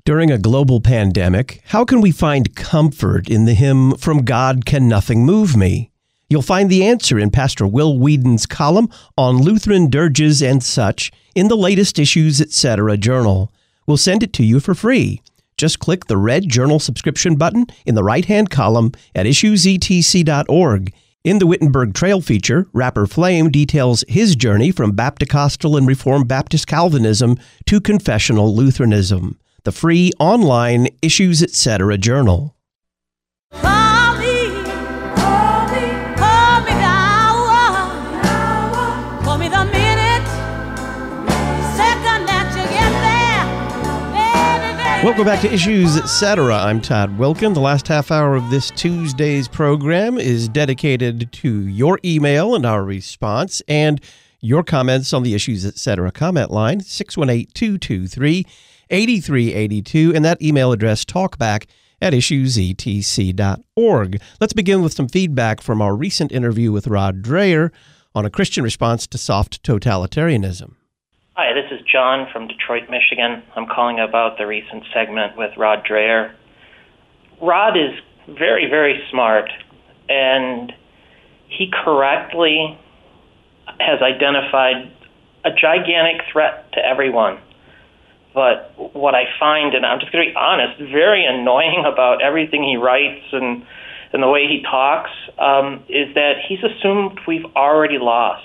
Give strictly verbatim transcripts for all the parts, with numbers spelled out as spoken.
During a global pandemic, how can we find comfort in the hymn, "From God Can Nothing Move Me"? You'll find the answer in Pastor Will Whedon's column on Lutheran dirges and such in the latest Issues Etc. journal. We'll send it to you for free. Just click the red journal subscription button in the right-hand column at issues e t c dot org. In the Wittenberg Trail feature, Rapper Flame details his journey from Baptist-Costal and Reformed Baptist Calvinism to confessional Lutheranism. The free online Issues Etc. journal. Call me, call me, call me the hour, call me the minute, second that you get there, baby, baby. Welcome back to Issues Etc. I'm Todd Wilkin. The last half hour of this Tuesday's program is dedicated to your email and our response and your comments on the Issues Etc. comment line, six one eight, two two three, eight three eight two, and that email address, talkback at issues e t c dot org. Let's begin with some feedback from our recent interview with Rod Dreher on a Christian response to soft totalitarianism. Hi, this is John from Detroit, Michigan. I'm calling about the recent segment with Rod Dreher. Rod is very, very smart, and he correctly has identified a gigantic threat to everyone. But what I find, and I'm just going to be honest, very annoying about everything he writes and, and the way he talks, um, is that he's assumed we've already lost.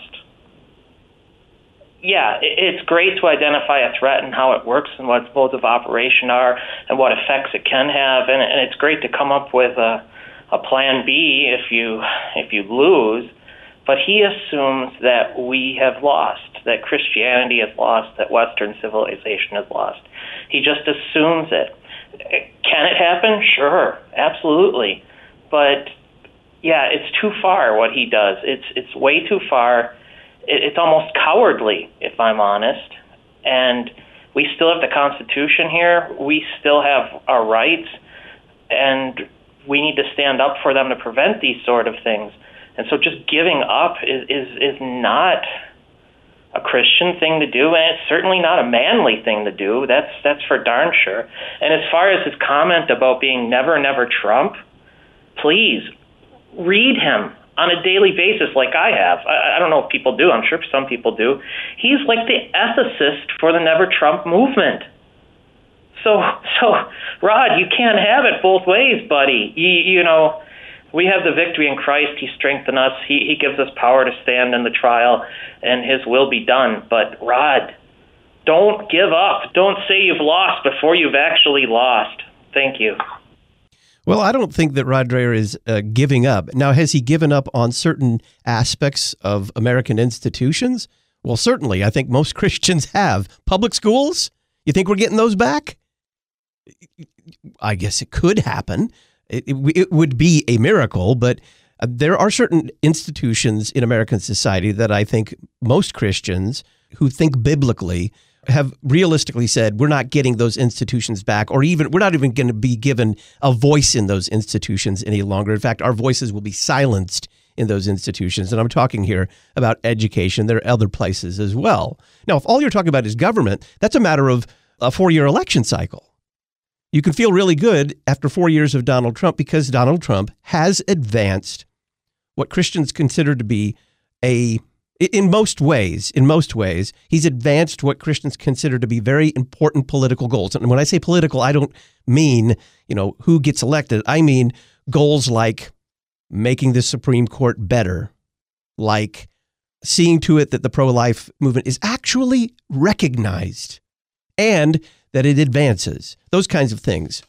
Yeah, it's great to identify a threat and how it works and what its modes of operation are and what effects it can have, and, and it's great to come up with a, a plan B if you if you lose. But he assumes that we have lost, that Christianity has lost, that Western civilization has lost. He just assumes it. Can it happen? Sure, absolutely. But yeah, it's too far what he does. It's it's way too far. It's almost cowardly, if I'm honest. And we still have the Constitution here. We still have our rights, and we need to stand up for them to prevent these sort of things. And so just giving up is, is, is not a Christian thing to do, and it's certainly not a manly thing to do. That's that's for darn sure. And as far as his comment about being never, never Trump, please read him on a daily basis like I have. I, I don't know if people do. I'm sure some people do. He's like the ethicist for the Never Trump movement. So, so Rod, you can't have it both ways, buddy. You, you know... We have the victory in Christ. He strengthens us. He, he gives us power to stand in the trial, and his will be done. But, Rod, don't give up. Don't say you've lost before you've actually lost. Thank you. Well, I don't think that Rod Dreher is uh, giving up. Now, has he given up on certain aspects of American institutions? Well, certainly. I think most Christians have. Public schools? You think we're getting those back? I guess it could happen. It, it, it would be a miracle, but uh, there are certain institutions in American society that I think most Christians who think biblically have realistically said, we're not getting those institutions back, or even we're not even going to be given a voice in those institutions any longer. In fact, our voices will be silenced in those institutions. And I'm talking here about education. There are other places as well. Now, if all you're talking about is government, that's a matter of a four-year election cycle. You can feel really good after four years of Donald Trump because Donald Trump has advanced what Christians consider to be a, in most ways, in most ways, he's advanced what Christians consider to be very important political goals. And when I say political, I don't mean, you know, who gets elected. I mean goals like making the Supreme Court better, like seeing to it that the pro-life movement is actually recognized, and that it advances, those kinds of things.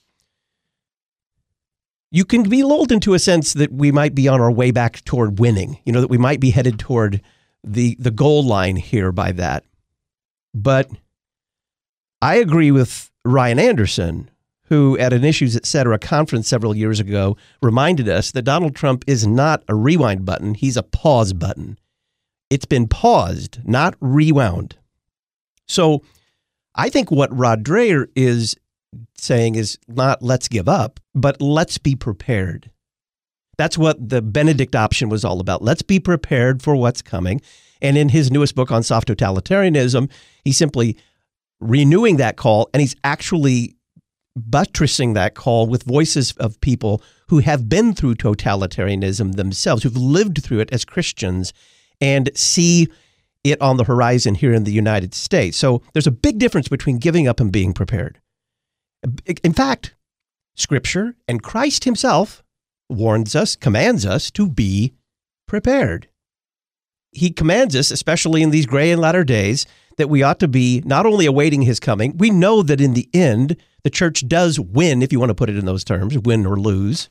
You can be lulled into a sense that we might be on our way back toward winning, you know, that we might be headed toward the, the goal line here by that. But I agree with Ryan Anderson, who at an Issues Etc. conference several years ago reminded us that Donald Trump is not a rewind button, he's a pause button. It's been paused, not rewound. So I think what Rod Dreher is saying is not let's give up, but let's be prepared. That's what the Benedict option was all about. Let's be prepared for what's coming. And in his newest book on soft totalitarianism, he's simply renewing that call, and he's actually buttressing that call with voices of people who have been through totalitarianism themselves, who've lived through it as Christians and see it on the horizon here in the United States. So there's a big difference between giving up and being prepared. In fact, Scripture and Christ himself warns us, commands us to be prepared. He commands us, especially in these gray and latter days, that we ought to be not only awaiting his coming. We know that in the end, the church does win, if you want to put it in those terms, win or lose.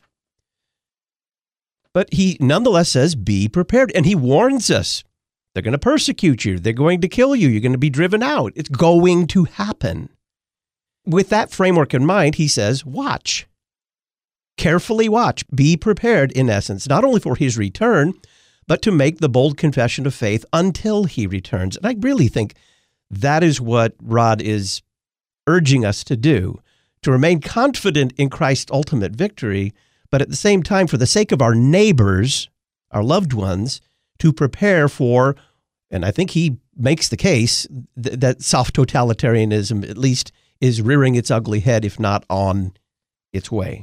But he nonetheless says, be prepared. And he warns us, they're going to persecute you. They're going to kill you. You're going to be driven out. It's going to happen. With that framework in mind, he says, watch. Carefully watch. Be prepared, in essence, not only for his return, but to make the bold confession of faith until he returns. And I really think that is what Rod is urging us to do, to remain confident in Christ's ultimate victory, but at the same time, for the sake of our neighbors, our loved ones, to prepare for, and I think he makes the case, th- that soft totalitarianism at least is rearing its ugly head, if not on its way.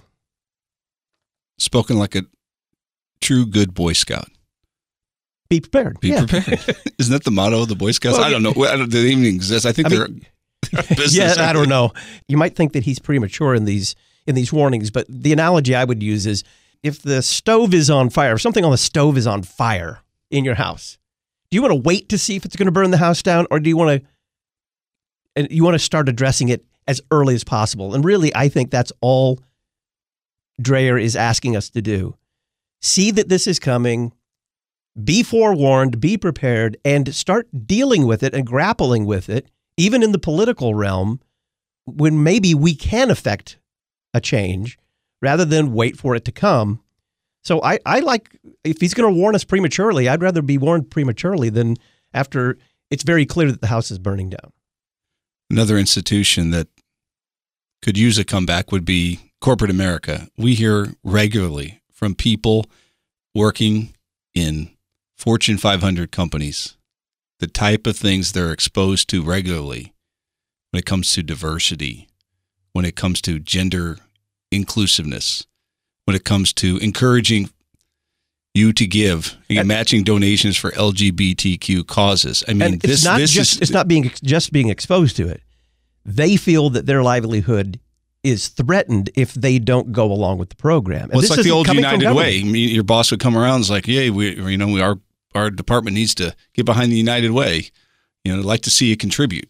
Spoken like a true good Boy Scout. Be prepared. Be yeah. prepared. Isn't that the motto of the Boy Scouts? Well, I don't know. I don't, do they even exist? I think I they're, mean, they're a business. Yeah, I don't know. You might think that he's premature in these in these warnings, but the analogy I would use is if the stove is on fire, if something on the stove is on fire in your house, do you want to wait to see if it's going to burn the house down, or do you want to and you want to start addressing it as early as possible? And really, I think that's all Dreher is asking us to do. See that this is coming. Be forewarned, be prepared, and start dealing with it and grappling with it, even in the political realm, when maybe we can affect a change rather than wait for it to come. So I, I like, if he's going to warn us prematurely, I'd rather be warned prematurely than after it's very clear that the house is burning down. Another institution that could use a comeback would be corporate America. We hear regularly from people working in Fortune five hundred companies, the type of things they're exposed to regularly when it comes to diversity, when it comes to gender inclusiveness, when it comes to encouraging you to give, you get matching donations for L G B T Q causes. I mean, and it's this, not this just, is... It's not being just being exposed to it. They feel that their livelihood is threatened if they don't go along with the program. And well, it's this like the isn't old coming from United government. Way. I mean, your boss would come around and is like, "Yeah, we, you know, we our our department needs to get behind the United Way. You know, I'd like to see you contribute."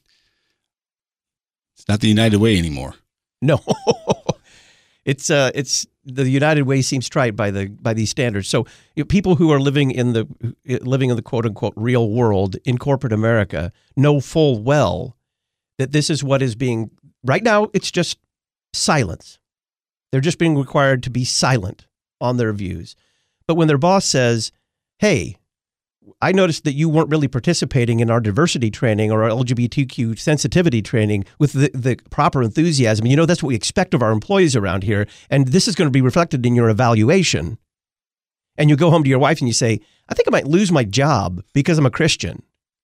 It's not the United Way anymore. No, it's uh, it's the United Way seems trite by the by these standards. So you know, people who are living in the living in the quote unquote real world in corporate America know full well that this is what is being right now. It's just silence. They're just being required to be silent on their views. But when their boss says, "Hey, I noticed that you weren't really participating in our diversity training or our L G B T Q sensitivity training with the, the proper enthusiasm. You know, that's what we expect of our employees around here. And this is going to be reflected in your evaluation." And you go home to your wife and you say, "I think I might lose my job because I'm a Christian."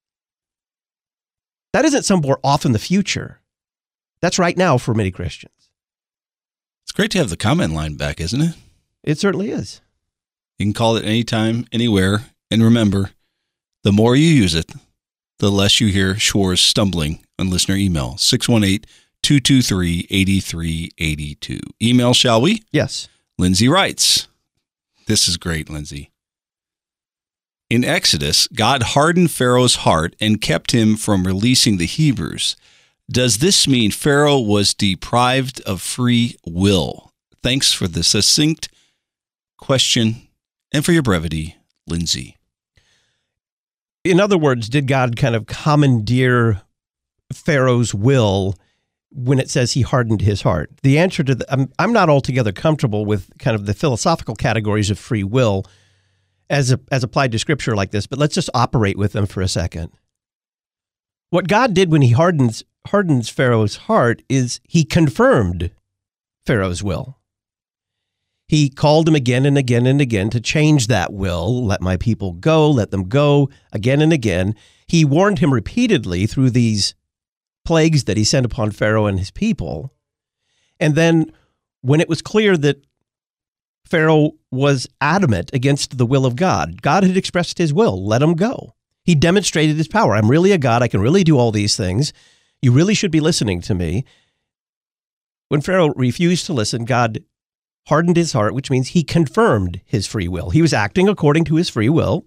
That isn't somewhere off in the future. That's right now for many Christians. It's great to have the comment line back, isn't it? It certainly is. You can call it anytime, anywhere. And remember, the more you use it, the less you hear Schwartz stumbling on listener email. six one eight, two two three, eight three eight two. Email, shall we? Yes. Lindsay writes, this is great, Lindsay. In Exodus, God hardened Pharaoh's heart and kept him from releasing the Hebrews. Does this mean Pharaoh was deprived of free will? Thanks for the succinct question and for your brevity, Lindsay. In other words, did God kind of commandeer Pharaoh's will when it says he hardened his heart? The answer to the, I'm, I'm not altogether comfortable with kind of the philosophical categories of free will as a, as applied to scripture like this, but let's just operate with them for a second. What God did when he hardens hardens Pharaoh's heart is he confirmed Pharaoh's will. He called him again and again and again to change that will. Let my people go, let them go, again and again. He warned him repeatedly through these plagues that he sent upon Pharaoh and his people. And then when it was clear that Pharaoh was adamant against the will of God, God had expressed his will, let him go. He demonstrated his power. I'm really a God. I can really do all these things. You really should be listening to me. When Pharaoh refused to listen, God hardened his heart, which means he confirmed his free will. He was acting according to his free will.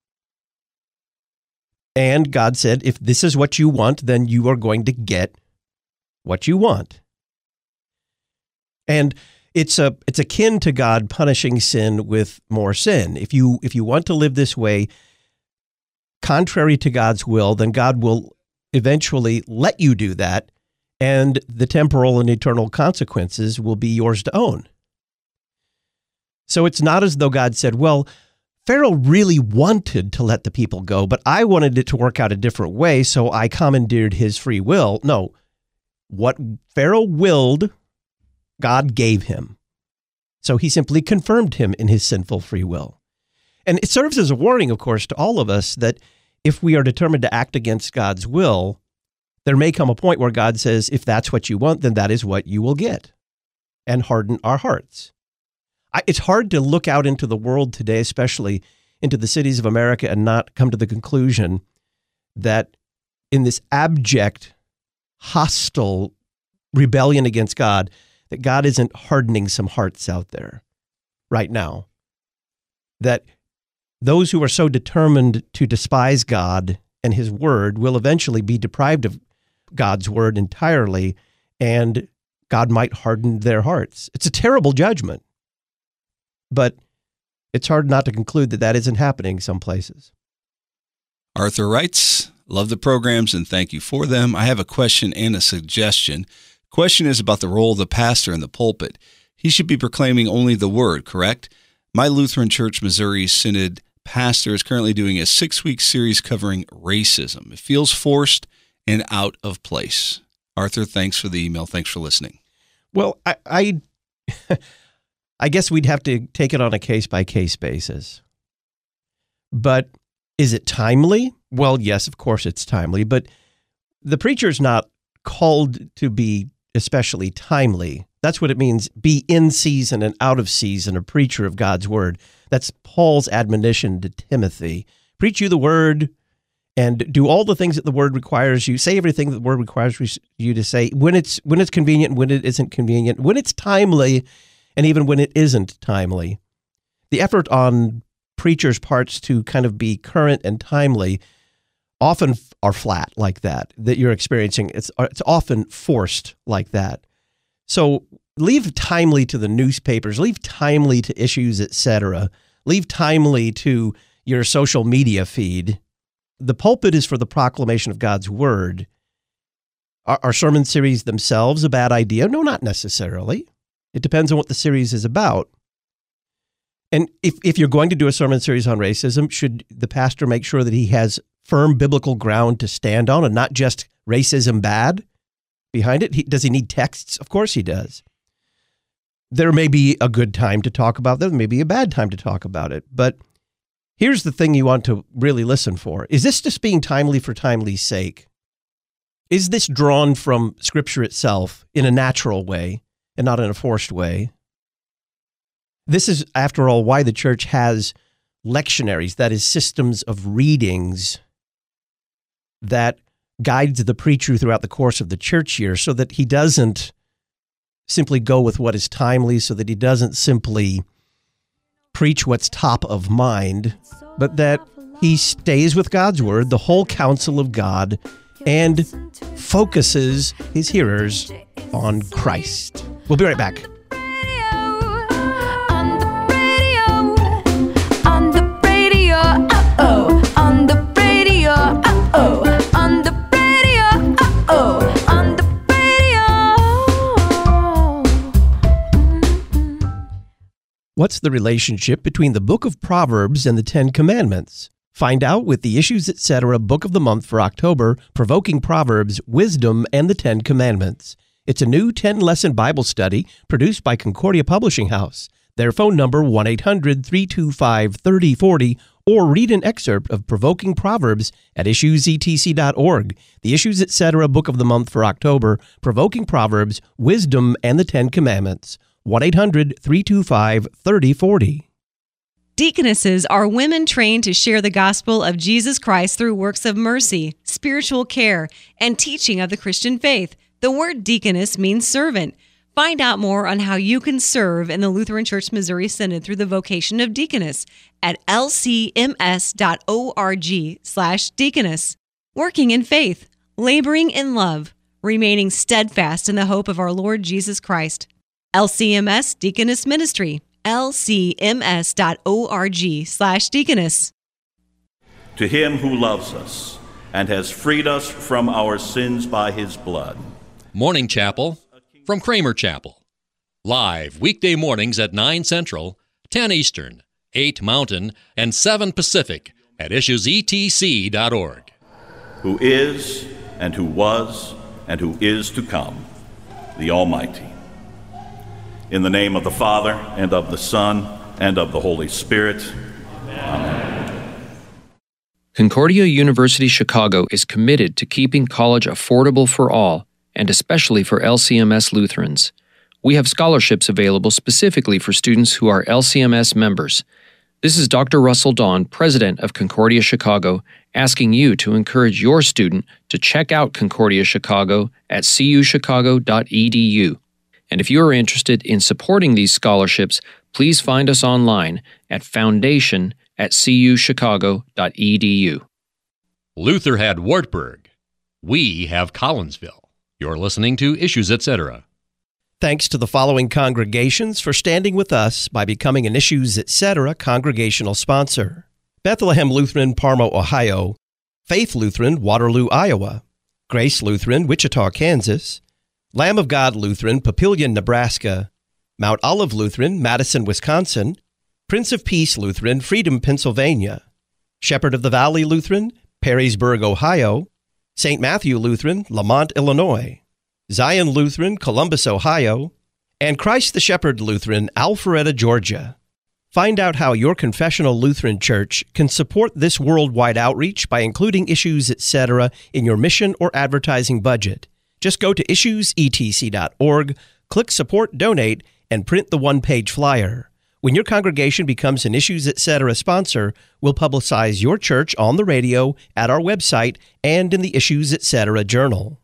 And God said, if this is what you want, then you are going to get what you want. And it's a it's akin to God punishing sin with more sin. If you if you want to live this way, contrary to God's will, then God will eventually let you do that, and the temporal and eternal consequences will be yours to own. So it's not as though God said, well, Pharaoh really wanted to let the people go, but I wanted it to work out a different way, so I commandeered his free will. No, what Pharaoh willed, God gave him. So he simply confirmed him in his sinful free will. And it serves as a warning, of course, to all of us that if we are determined to act against God's will, there may come a point where God says, if that's what you want, then that is what you will get, and harden our hearts. I, it's hard to look out into the world today, especially into the cities of America, and not come to the conclusion that in this abject, hostile rebellion against God, that God isn't hardening some hearts out there right now. That those who are so determined to despise God and his word will eventually be deprived of God's word entirely, and God might harden their hearts. It's a terrible judgment, but it's hard not to conclude that that isn't happening some places. Arthur writes, love the programs and thank you for them. I have a question and a suggestion. Question is about the role of the pastor in the pulpit. He should be proclaiming only the word, correct? My Lutheran Church Missouri Synod pastor is currently doing a six-week series covering racism. It feels forced and out of place. Arthur, thanks for the email. Thanks for listening. Well, I I, I guess we'd have to take it on a case-by-case basis. But is it timely? Well, yes, of course it's timely, but the preacher's not called to be especially timely. That's what it means, be in season and out of season, a preacher of God's word. That's Paul's admonition to Timothy. Preach you the word and do all the things that the word requires you. Say everything that the word requires you to say when it's when it's convenient, when it isn't convenient, when it's timely, and even when it isn't timely. The effort on preachers' parts to kind of be current and timely often are flat like that, that you're experiencing. It's it's often forced like that. So leave timely to the newspapers, leave timely to issues, et cetera. Leave timely to your social media feed. The pulpit is for the proclamation of God's word. Are, are sermon series themselves a bad idea? No, not necessarily. It depends on what the series is about. And if, if you're going to do a sermon series on racism, should the pastor make sure that he has firm biblical ground to stand on and not just racism bad behind it? He, does he need texts? Of course he does. There may be a good time to talk about that. There may be a bad time to talk about it. But here's the thing you want to really listen for. Is this just being timely for timely's sake? Is this drawn from Scripture itself in a natural way and not in a forced way? This is, after all, why the church has lectionaries, that is, systems of readings that guides the preacher throughout the course of the church year, so that he doesn't simply go with what is timely, so that he doesn't simply preach what's top of mind, but that he stays with God's word, the whole counsel of God, and focuses his hearers on Christ. We'll be right back. What's the relationship between the book of Proverbs and the Ten Commandments? Find out with the Issues Etc. Book of the Month for October, Provoking Proverbs, Wisdom, and the Ten Commandments. It's a new ten-lesson Bible study produced by Concordia Publishing House. Their phone number, one eight hundred, three two five, three oh four oh, or read an excerpt of Provoking Proverbs at issues e t c dot org. The Issues Etc. Book of the Month for October, Provoking Proverbs, Wisdom, and the Ten Commandments. one eight hundred three two five three zero four zero. Deaconesses are women trained to share the gospel of Jesus Christ through works of mercy, spiritual care, and teaching of the Christian faith. The word deaconess means servant. Find out more on how you can serve in the Lutheran Church Missouri Synod through the vocation of deaconess at l c m s dot org slash deaconess. Working in faith, laboring in love, remaining steadfast in the hope of our Lord Jesus Christ. L C M S Deaconess Ministry, l c m s dot org slash deaconess. To him who loves us and has freed us from our sins by his blood. Morning Chapel from Kramer Chapel. Live weekday mornings at nine Central, ten Eastern, eight Mountain, and seven Pacific at issues e t c dot org. Who is, and who was, and who is to come, the Almighty. In the name of the Father, and of the Son, and of the Holy Spirit. Amen. Concordia University Chicago is committed to keeping college affordable for all, and especially for L C M S Lutherans. We have scholarships available specifically for students who are L C M S members. This is Doctor Russell Dawn, president of Concordia Chicago, asking you to encourage your student to check out Concordia Chicago at c u chicago dot e d u. And if you are interested in supporting these scholarships, please find us online at foundation at c u chicago dot e d u. Luther had Wartburg. We have Collinsville. You're listening to Issues Etc. Thanks to the following congregations for standing with us by becoming an Issues Etc. congregational sponsor: Bethlehem Lutheran, Parma, Ohio; Faith Lutheran, Waterloo, Iowa; Grace Lutheran, Wichita, Kansas; Lamb of God Lutheran, Papillion, Nebraska; Mount Olive Lutheran, Madison, Wisconsin; Prince of Peace Lutheran, Freedom, Pennsylvania; Shepherd of the Valley Lutheran, Perrysburg, Ohio; Saint Matthew Lutheran, Lamont, Illinois; Zion Lutheran, Columbus, Ohio; and Christ the Shepherd Lutheran, Alpharetta, Georgia. Find out how your confessional Lutheran church can support this worldwide outreach by including Issues Etc. in your mission or advertising budget. Just go to issues e t c dot org, click Support Donate, and print the one-page flyer. When your congregation becomes an Issues Etc. sponsor, we'll publicize your church on the radio, at our website, and in the Issues Etc. journal.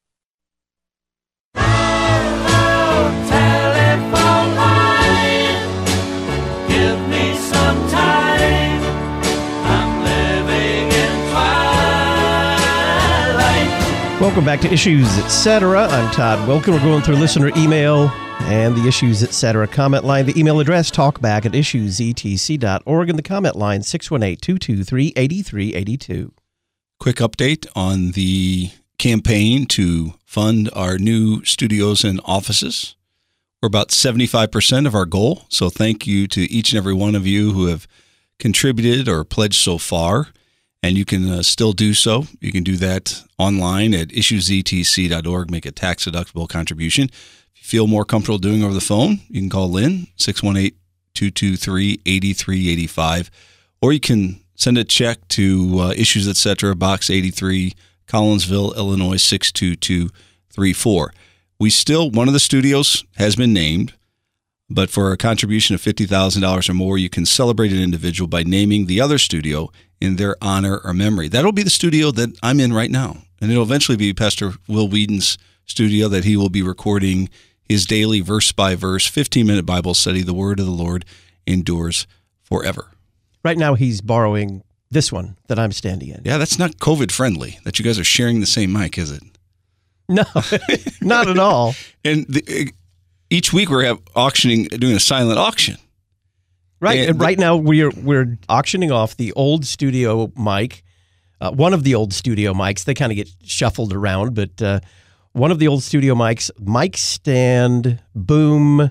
Welcome back to Issues Etc. I'm Todd Wilken. We're going through listener email and the Issues Etc. comment line. The email address, talkback at issues e t c dot org, and the comment line, six one eight, two two three, eight three eight two. Quick update on the campaign to fund our new studios and offices. We're about seventy-five percent of our goal, so thank you to each and every one of you who have contributed or pledged so far. And you can uh, still do so. You can do that online at issues e t c dot org, make a tax-deductible contribution. If you feel more comfortable doing over the phone, you can call Lynn, six one eight, two two three, eight three eight five, or you can send a check to uh, Issues Etc., Box eighty-three, Collinsville, Illinois, six two two three four. We still, one of the studios has been named, but for a contribution of fifty thousand dollars or more, you can celebrate an individual by naming the other studio in their honor or memory. That'll be the studio that I'm in right now. And it'll eventually be Pastor Will Whedon's studio that he will be recording his daily verse-by-verse, fifteen-minute Bible study, The Word of the Lord Endures Forever. Right now he's borrowing this one that I'm standing in. Yeah, that's not COVID-friendly, that you guys are sharing the same mic, is it? No, not at all. And the, each week we're have auctioning, doing a silent auction. Right, and and right now we're we're auctioning off the old studio mic, uh, one of the old studio mics. They kind of get shuffled around, but uh, one of the old studio mics, mic stand, boom,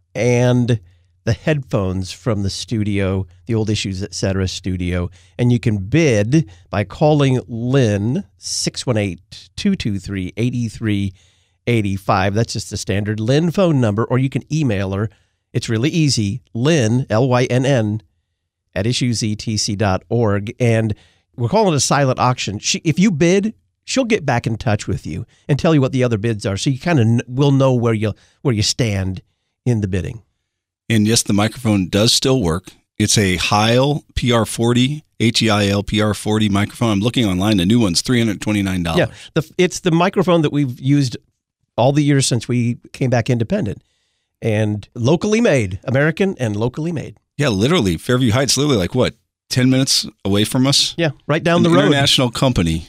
and the headphones from the studio, the old Issues Etc. studio. And you can bid by calling Lynn, six one eight, two two three, eight three eight five. That's just the standard Lynn phone number, or you can email her. It's really easy, Lynn, L Y N N, at issues e t c dot org. And we're calling it a silent auction. She, if you bid, she'll get back in touch with you and tell you what the other bids are, so you kind of n- will know where you where you stand in the bidding. And yes, the microphone does still work. It's a Heil P R forty, H E I L P R forty microphone. I'm looking online. The new one's three hundred twenty-nine dollars. Yeah, the, it's the microphone that we've used all the years since we came back independent, and locally made, American and locally made. Yeah, literally. Fairview Heights, literally like what, ten minutes away from us? Yeah, right down An the road. International company.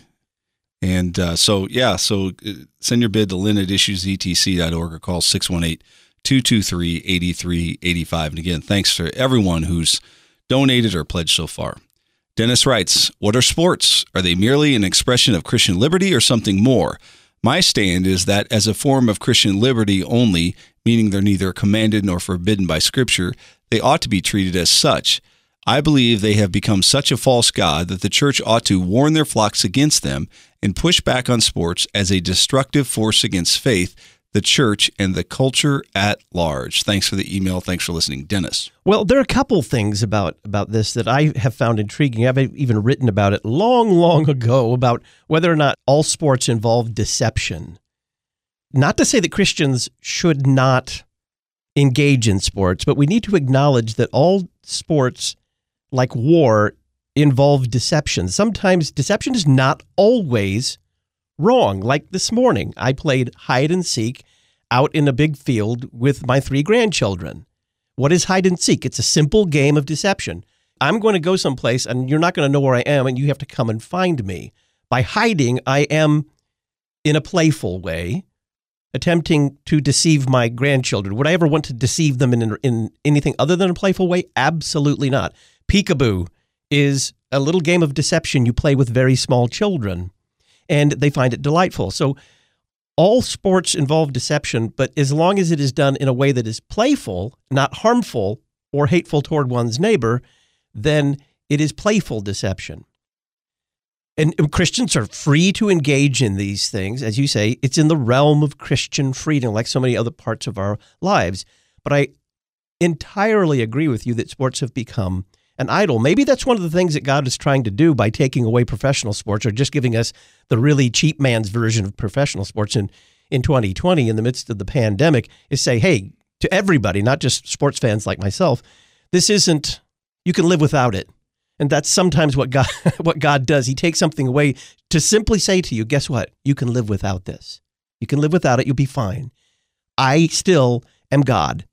And uh, so, yeah, so uh, send your bid to lynn at issues e t c dot org or call six one eight, two two three, eight three eight five. And again, thanks to everyone who's donated or pledged so far. Dennis writes, what are sports? Are they merely an expression of Christian liberty or something more? My stand is that as a form of Christian liberty only, meaning they're neither commanded nor forbidden by Scripture, they ought to be treated as such. I believe they have become such a false god that the church ought to warn their flocks against them and push back on sports as a destructive force against faith, the church, and the culture at large. Thanks for the email. Thanks for listening, Dennis. Well, there are a couple things about, about this that I have found intriguing. I've even written about it long, long ago about whether or not all sports involve deception. Not to say that Christians should not engage in sports, but we need to acknowledge that all sports, like war, involve deception. Sometimes deception is not always wrong. Like this morning, I played hide and seek out in a big field with my three grandchildren. What is hide and seek? It's a simple game of deception. I'm going to go someplace and you're not going to know where I am and you have to come and find me. By hiding, I am, in a playful way, attempting to deceive my grandchildren. Would I ever want to deceive them in, in anything other than a playful way? Absolutely not. Peekaboo is a little game of deception you play with very small children, and they find it delightful. So all sports involve deception, but as long as it is done in a way that is playful, not harmful or hateful toward one's neighbor, then it is playful deception. And Christians are free to engage in these things. As you say, it's in the realm of Christian freedom, like so many other parts of our lives. But I entirely agree with you that sports have become an idol. Maybe that's one of the things that God is trying to do by taking away professional sports, or just giving us the really cheap man's version of professional sports in, in twenty twenty in the midst of the pandemic, is say, hey, to everybody, not just sports fans like myself, this isn't, you can live without it. And that's sometimes what God what God does. He takes something away to simply say to you, guess what? You can live without this. You can live without it. You'll be fine. I still am God.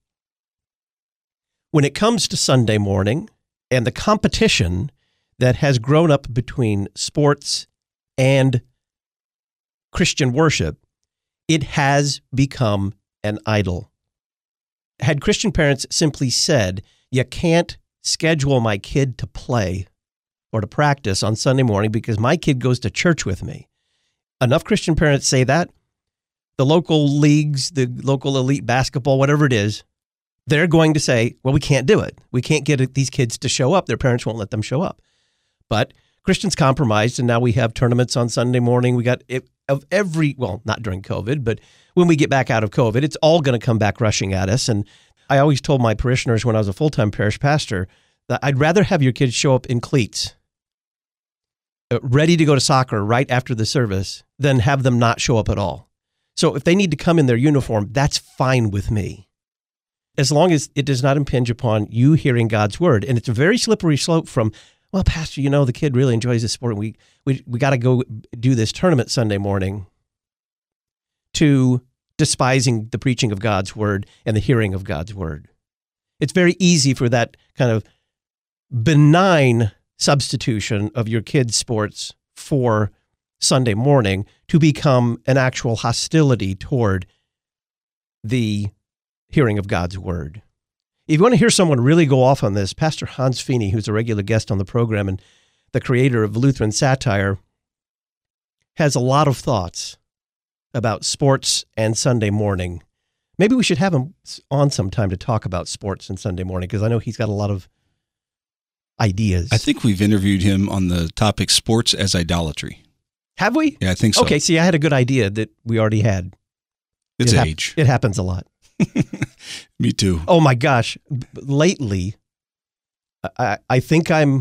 When it comes to Sunday morning and the competition that has grown up between sports and Christian worship, it has become an idol. Had Christian parents simply said, you can't schedule my kid to play or to practice on Sunday morning because my kid goes to church with me. Enough Christian parents say that, the local leagues, the local elite basketball, whatever it is, they're going to say, well, we can't do it. We can't get these kids to show up. Their parents won't let them show up. But Christians compromised, and now we have tournaments on Sunday morning. We got it, of every, well, not during COVID, but when we get back out of COVID, it's all going to come back rushing at us. And I always told my parishioners when I was a full-time parish pastor that I'd rather have your kids show up in cleats, ready to go to soccer right after the service, than have them not show up at all. So if they need to come in their uniform, that's fine with me, as long as it does not impinge upon you hearing God's word. And it's a very slippery slope from, well, Pastor, you know, the kid really enjoys this sport. We we we got to go do this tournament Sunday morning, to despising the preaching of God's word and the hearing of God's word. It's very easy for that kind of benign substitution of your kids' sports for Sunday morning to become an actual hostility toward the hearing of God's word. If you want to hear someone really go off on this, Pastor Hans Feeney, who's a regular guest on the program and the creator of Lutheran Satire, has a lot of thoughts about sports and Sunday morning. Maybe we should have him on sometime to talk about sports and Sunday morning, because I know he's got a lot of ideas. I think we've interviewed him on the topic sports as idolatry. Have we? Yeah, I think so. Okay, see, I had a good idea that we already had. It's it hap- age. It happens a lot. Me too. Oh my gosh. Lately, I, I think I'm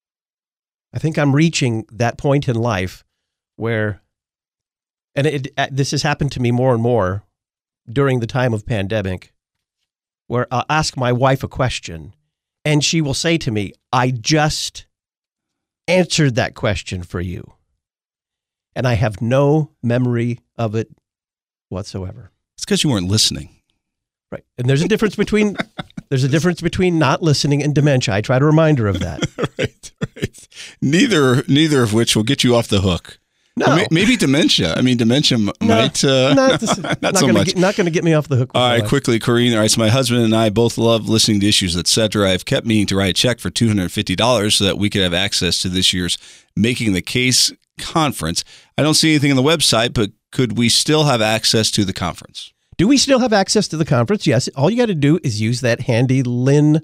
I think I'm reaching that point in life where, and it, it, this has happened to me more and more during the time of pandemic, where I'll ask my wife a question and she will say to me, I just answered that question for you. And I have no memory of it whatsoever. It's because you weren't listening. Right. And there's a difference between there's a difference between not listening and dementia. I try to remind her of that. right, right. Neither neither of which will get you off the hook. No. May, maybe dementia. I mean, dementia m- no, might uh, not, not, not so gonna much. Get, not going to get me off the hook. All right, life. quickly, Corrine. All right, so my husband and I both love listening to Issues, et cetera. I've kept meaning to write a check for two hundred fifty dollars so that we could have access to this year's Making the Case conference. I don't see anything on the website, but could we still have access to the conference? Do we still have access to the conference? Yes. All you got to do is use that handy Lynn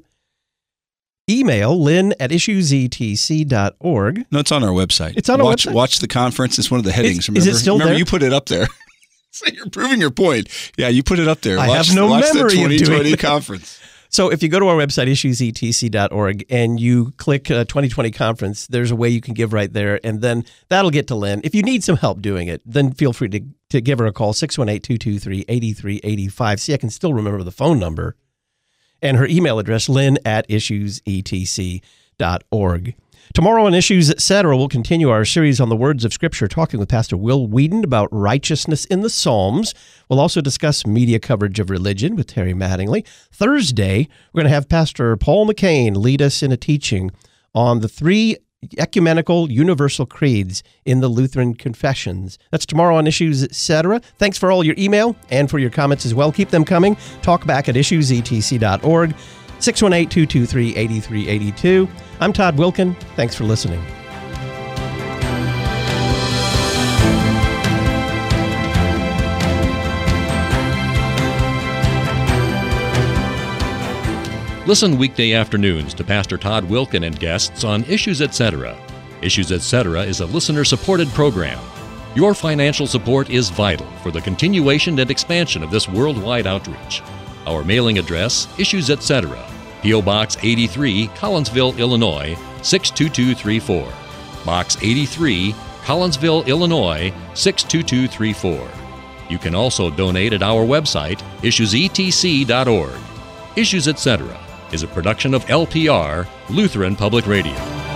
email, lynn at issues e t c dot org. No, it's on our website. It's on our watch, website. Watch the conference. It's one of the headings. Is, remember? is it still remember there? You put it up there. So you're proving your point. Yeah, you put it up there. I watch, have no watch memory the of twenty twenty doing that. conference. So if you go to our website, issues e t c dot org, and you click uh, twenty twenty conference, there's a way you can give right there, and then that'll get to Lynn. If you need some help doing it, then feel free to, to give her a call, six one eight, two two three, eight three eight five. See, I can still remember the phone number. And her email address, lynn at issues e t c dot org. Tomorrow on Issues, et cetera, we'll continue our series on the words of Scripture, talking with Pastor Will Whedon about righteousness in the Psalms. We'll also discuss media coverage of religion with Terry Mattingly. Thursday, we're going to have Pastor Paul McCain lead us in a teaching on the three ecumenical universal creeds in the Lutheran confessions. That's tomorrow on Issues, et cetera. Thanks for all your email and for your comments as well. Keep them coming. Talk back at issues e t c dot org. six one eight, two two three, eight three eight two. I'm Todd Wilkin. Thanks for listening. Listen weekday afternoons to Pastor Todd Wilkin and guests on Issues, et cetera. Issues, et cetera is a listener-supported program. Your financial support is vital for the continuation and expansion of this worldwide outreach. Our mailing address, Issues, et cetera. P O. Box eighty-three, Collinsville, Illinois, six two two three four. Box eighty-three, Collinsville, Illinois, six two two three four. You can also donate at our website, issues e t c dot org. Issues, et cetera is a production of L P R, Lutheran Public Radio.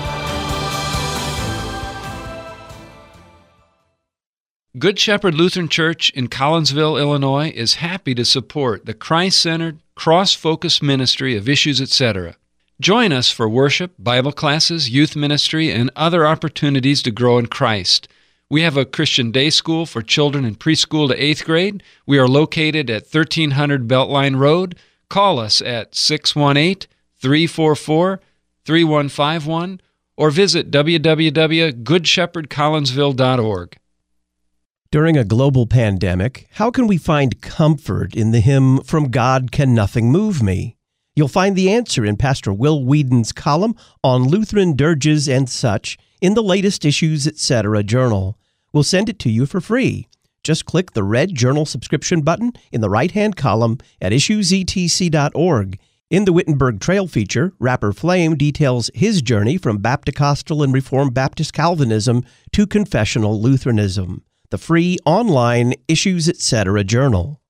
Good Shepherd Lutheran Church in Collinsville, Illinois is happy to support the Christ-centered, cross-focused ministry of Issues, et cetera. Join us for worship, Bible classes, youth ministry, and other opportunities to grow in Christ. We have a Christian day school for children in preschool to eighth grade. We are located at thirteen hundred Beltline Road. Call us at six one eight, three four four, three one five one or visit w w w dot good shepherd collinsville dot org. During a global pandemic, how can we find comfort in the hymn, From God Can Nothing Move Me? You'll find the answer in Pastor Will Whedon's column on Lutheran dirges and such in the latest Issues, et cetera journal. We'll send it to you for free. Just click the red journal subscription button in the right-hand column at issues e t c dot org. In the Wittenberg Trail feature, Rapper Flame details his journey from Baptist-Costal and Reformed Baptist Calvinism to confessional Lutheranism. The free online Issues, et cetera journal.